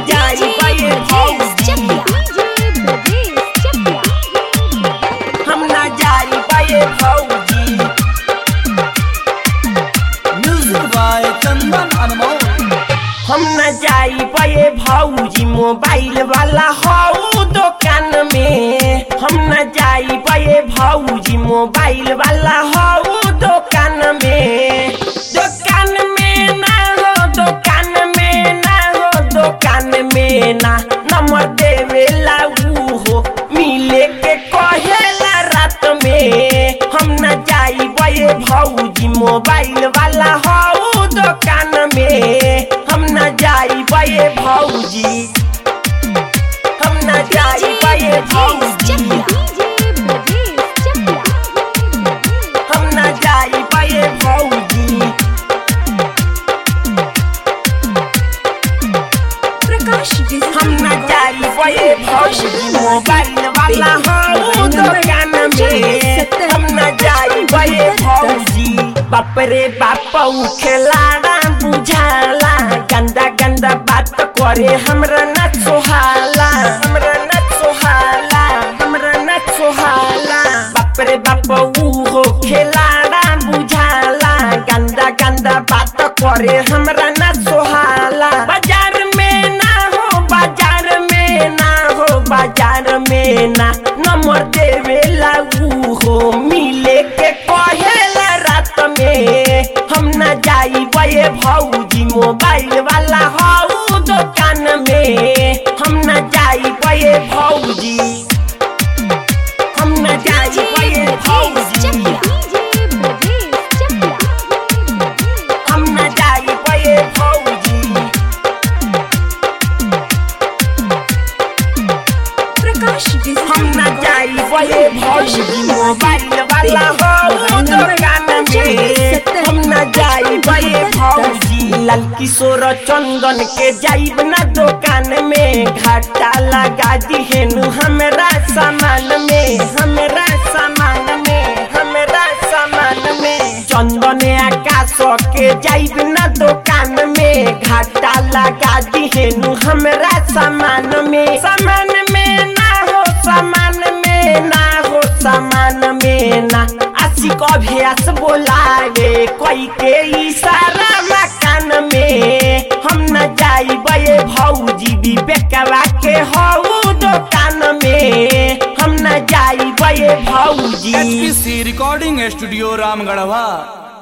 जाई बये भौजी, हम ना जाई बये भौजी। Music by Chandan Anmol. हम ना जाई बये भौजी मोबाइल वाला हौ दुकान में, हम ना जाई बये भौजी मोबाइल वाला हौ दुकान में। दुकान में ना हो, दुकान में ना हो, दुकान में ना नंबर देवेला ऊ हो, मिले के कहेला रात में। हम ना जाई बये भौजी मोबाइल वाला हौ दुकान में, हम ना जाई बये भौजी, हम ना जाई बये भौजी, हम ना जाई बये भौजी। हम ना जाई बये भौजी मोबाइल वाला हौ दुकान में, हम ना जाई बये भौजी। बाप रे बाप खेलाड़ा बुझाला, गंदा गंदा बात करे हमरा न सोहाला, हमरा न सोहाला, हमरा न सोहाला। बाप रे बाप ऊ खेलाड़ा बुझाला, गंदा गंदा बात करे हमरा न सोहाला। बाजार में ना हो, बाजार में ना हो, बाजार में ना नंबर देवेला ऊ हो, मिले के कहेला रात में। हम ना जाई बये भौजी मोबाइल वाला हौ दुकान में, हम ना जाई बये भौजी, हम ना जाई बये भौजी, हम ना जाई बये भौजी। हम ना जाई बये भौजी मोबाइल वाला हौ दुकान में, हम ना जाई बये भौजी। लाल किशोर चंदन के जाइब ना दुकान में, घाटा लगा दिहेनु हमरा सामान में, हमरा सामान में, हमरा सामान में। चंदन आकाश के जाइब ना दुकान में, घाटा लगा दिहेनु हमरा सामान में। सामान में ना हो, सामान में ना हो, सामान में ना। आशिक अभ्यास बोलावे कोई के इशारा मकान में, हम ना जाई बये भौजी विवेकवा के हौ दुकान में, हम ना जाई बये भौजी। HPC recording studio Ramgarhwa.